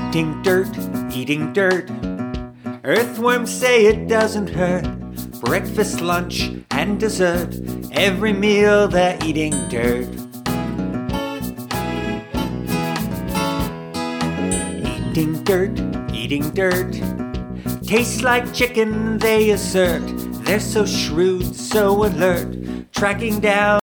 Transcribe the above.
Eating dirt, eating dirt. Earthworms say it doesn't hurt. Breakfast, lunch, and dessert. Every meal they're eating dirt. Eating dirt, eating dirt. Tastes like chicken, they assert. They're so shrewd, so alert, tracking down